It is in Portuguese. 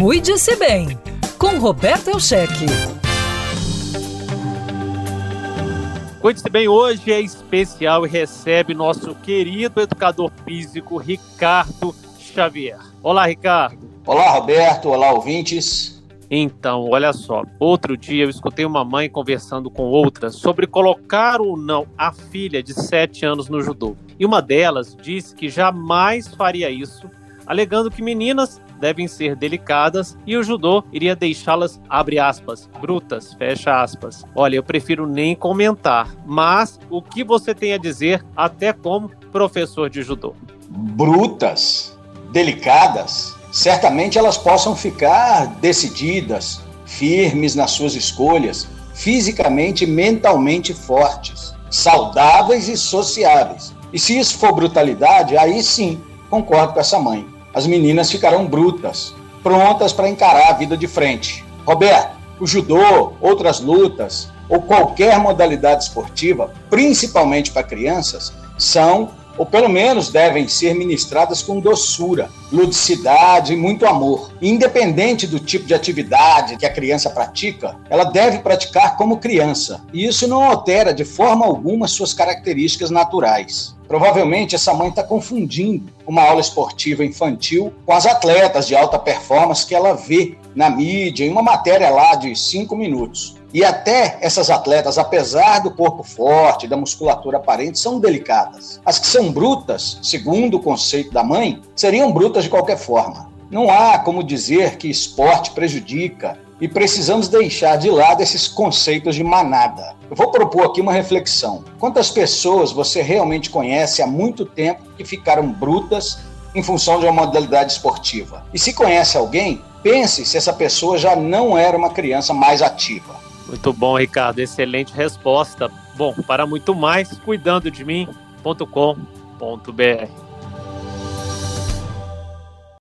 Cuide-se bem, com Roberto Elcheque. Cuide-se bem hoje é especial e recebe nosso querido educador físico Ricardo Xavier. Olá, Ricardo. Olá, Roberto. Olá, ouvintes. Então, olha só, outro dia eu escutei uma mãe conversando com outra sobre colocar ou não a filha de 7 anos no judô. E uma delas disse que jamais faria isso, alegando que meninas devem ser delicadas e o judô iria deixá-las, abre aspas, brutas, fecha aspas. Olha, eu prefiro nem comentar, mas o que você tem a dizer até como professor de judô? Brutas, delicadas, certamente elas possam ficar decididas, firmes nas suas escolhas, fisicamente e mentalmente fortes, saudáveis e sociáveis. E se isso for brutalidade, aí sim, concordo com essa mãe. As meninas ficarão brutas, prontas para encarar a vida de frente. Roberto, o judô, outras lutas ou qualquer modalidade esportiva, principalmente para crianças, são, ou pelo menos devem ser ministradas com doçura, ludicidade e muito amor. Independente do tipo de atividade que a criança pratica, ela deve praticar como criança. E isso não altera de forma alguma suas características naturais. Provavelmente essa mãe está confundindo uma aula esportiva infantil com as atletas de alta performance que ela vê na mídia, em uma matéria lá de 5 minutos. E até essas atletas, apesar do corpo forte, da musculatura aparente, são delicadas. As que são brutas, segundo o conceito da mãe, seriam brutas de qualquer forma. Não há como dizer que esporte prejudica e precisamos deixar de lado esses conceitos de manada. Eu vou propor aqui uma reflexão. Quantas pessoas você realmente conhece há muito tempo que ficaram brutas em função de uma modalidade esportiva? E se conhece alguém, pense se essa pessoa já não era uma criança mais ativa. Muito bom, Ricardo. Excelente resposta. Bom, para muito mais, cuidandodemim.com.br.